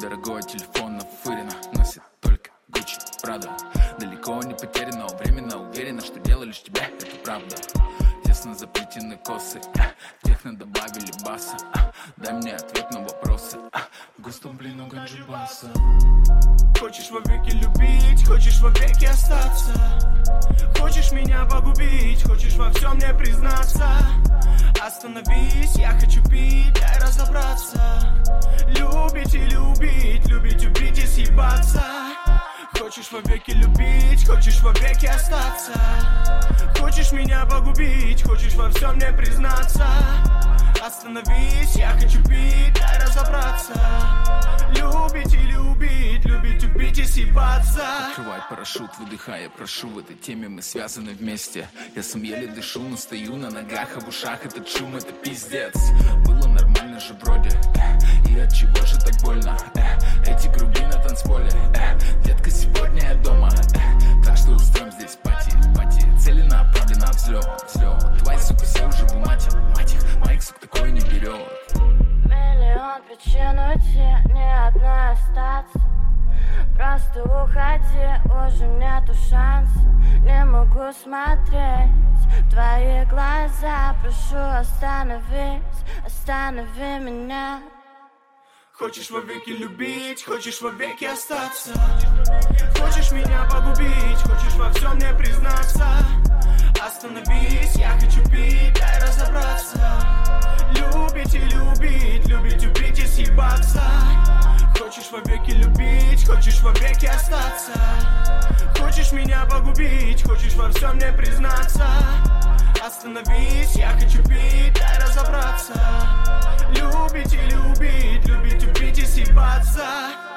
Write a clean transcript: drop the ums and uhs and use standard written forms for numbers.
Дорогой телефон нафырено, носит только Гуччи, Прада. Далеко не потеряно, временно уверена, что дело лишь тебя, это правда. Тесно заплетены косы, техно добавили баса. Дай мне ответ на вопросы, в густом плену ганджи баса. Хочешь вовеки любить, хочешь вовеки остаться. Хочешь меня погубить, хочешь во всем мне признаться. Остановись, я хочу пить, дай разобраться. Любить или убить, любить, убить и съебаться. Хочешь вовеки любить, хочешь вовеки остаться. Хочешь меня погубить, хочешь во всем мне признаться. Остановись, я хочу пить, дай разобраться. Любить или убить, любить, убить и съебаться. Открывай парашют, выдыхай, я прошу. В этой теме мы связаны вместе. Я сам еле дышу, но стою на ногах, а в ушах этот шум, это пиздец. Было нормально же вроде, и от чего же так больно? Эти круги на танцполе, детка, сегодня я дома, так что устроим здесь пати. Целенаправленно взлет. Твои, сука, все уже в умате, мать их, моих, сука, такое не берет. Миллион причин уйти, не одна остаться. Просто уходи, уже нету шанса. Не могу смотреть в твои глаза. Прошу, останови меня. Хочешь вовеки любить, хочешь вовеки остаться. Хочешь меня погубить, хочешь во всем мне признаться. Остановись, я хочу пить, дай разобраться. Любить или убить, любить, убить и съебаться. Хочешь вовеки любить, хочешь вовеки остаться. Хочешь меня погубить, хочешь во всем мне признаться. Остановись, я хочу пить, дай разобраться. Любить или убить, любить, убить и съебаться.